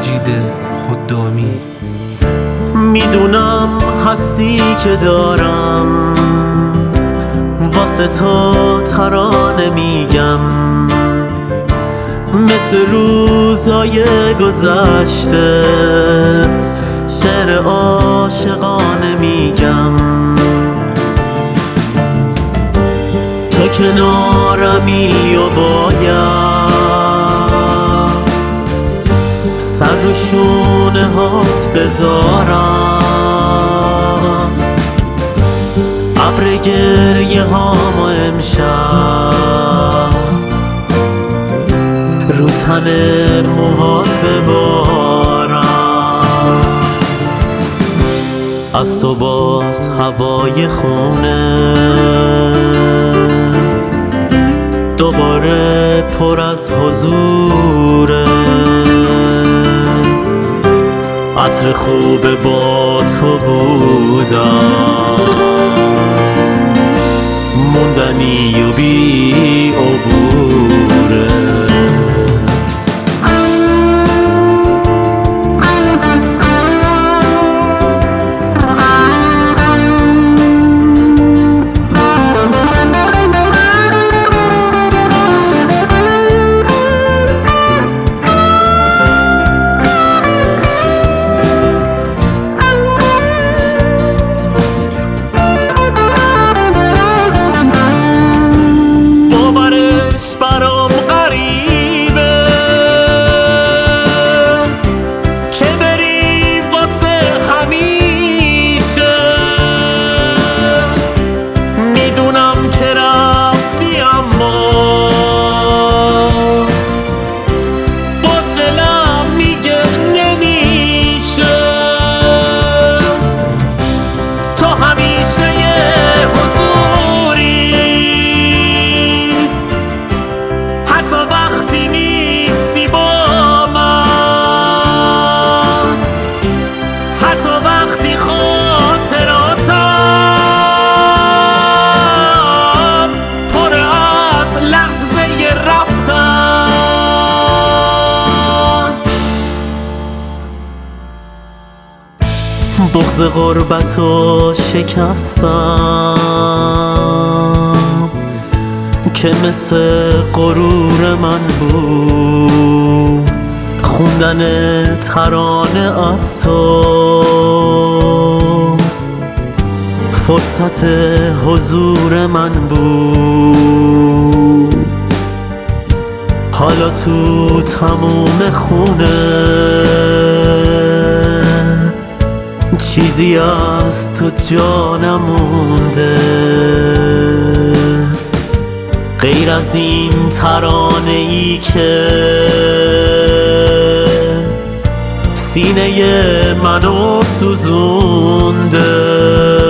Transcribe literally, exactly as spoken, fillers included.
مجید خدامی. میدونم هستی که دارم واسه تو ترانه میگم، مثل روزای گذشته شعر عاشقانه میگم. تو کنارمی و باید سر رو شونه هات بذارم، ابر گریه هامو امشب رو تن موهات ببارم. از تو باز هوای خونه دوباره پر از حضوره، عطر خوب با تو بودم، موندنی و بی عبوره. بغض غربتو شکستم که مثل غرور من بود، خوندن ترانه از تو فرصت حضور من بود. حالا تو تموم خونه چیزی از تو جا نمونده غیر از این ترانه ای که سینه منو سوزونده.